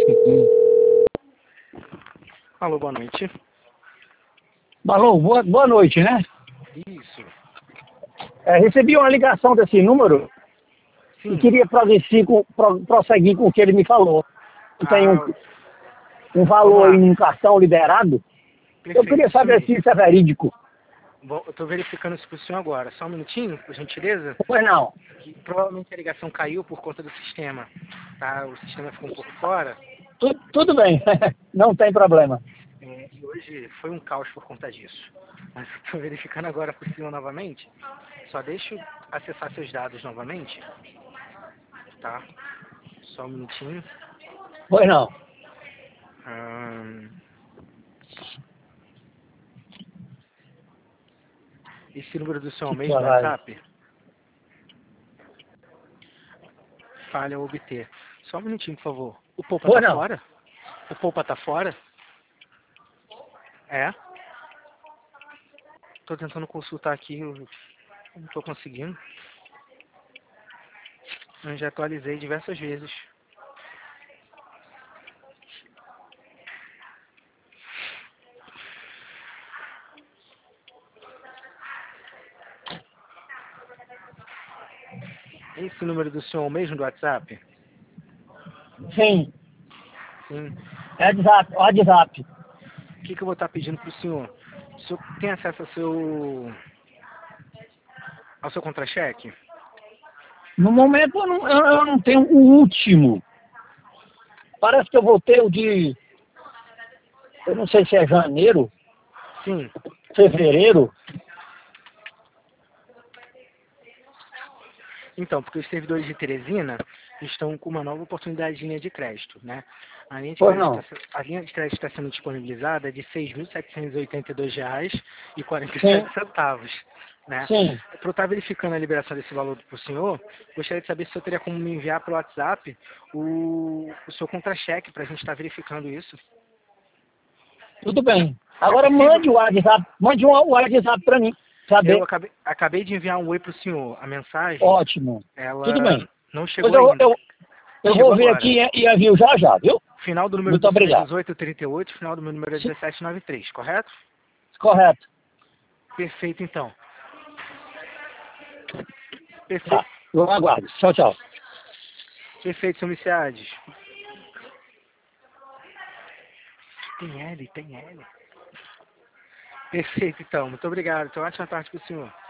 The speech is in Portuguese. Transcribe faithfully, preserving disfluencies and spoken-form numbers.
Alô, boa noite. Alô, boa, boa noite, né? Isso. É, recebi uma ligação desse número e Sim. queria prosseguir com, pro, prosseguir com o que ele me falou. Tem um, Ah, um vamos valor lá. em um cartão liberado. Eu queria Perfeito, isso saber se mesmo. isso é verídico. Bom, eu estou verificando isso para o senhor agora. Só um minutinho, por gentileza. Pois não. Que provavelmente a ligação caiu por conta do sistema. Tá? O sistema ficou um pouco fora. Tu, tudo bem, não tem problema. É, e hoje foi um caos por conta disso. Mas estou verificando agora por cima novamente. Só deixa eu acessar seus dados novamente. Tá? Só um minutinho. Pois não. Hum... Esse número do seu Que e-mail do caralho. WhatsApp? Falha obter. Só um minutinho, por favor. O Poupa tá Pois não. fora? O Poupa tá fora? É? Tô tentando consultar aqui, eu não tô conseguindo. Eu já atualizei diversas vezes. Esse número do senhor é o mesmo do WhatsApp? Sim. Sim. É WhatsApp. WhatsApp. O que, que eu vou estar pedindo pro senhor? O senhor tem acesso ao seu, ao seu contra-cheque? No momento eu não, eu, eu não tenho o último. Parece que eu vou ter o de. Eu não sei se é janeiro, Sim. fevereiro. Então, porque os servidores de Teresina estão com uma nova oportunidade de linha de crédito, né? A linha de Pois crédito não. está a linha de crédito está sendo disponibilizada de seis mil setecentos e oitenta e dois reais e quarenta e Sim. sete centavos, né? Sim. Para eu estar verificando a liberação desse valor para o senhor, gostaria de saber se eu teria como me enviar pelo WhatsApp o, o seu contra-cheque para a gente estar verificando isso. Tudo bem. É Agora possível? mande o WhatsApp, mande um WhatsApp para mim, Eu saber. acabei, acabei de enviar um oi para o senhor. A mensagem, Ótimo. Tudo ela bem. não Pois chegou eu, ainda. eu, eu Chegou vou ver agora. aqui e e envio já já, viu? O final do número Muito do senhor é obrigado. dezoito trinta e oito, o final do meu número é Sim, dezessete noventa e três, correto? correto. Perfeito, então. Perfeito, Tá. Eu aguardo. Tchau, tchau. perfeito, senhor Miciades. Tem L, tem L. Perfeito, então. Muito obrigado. Então, ótima tarde para o senhor.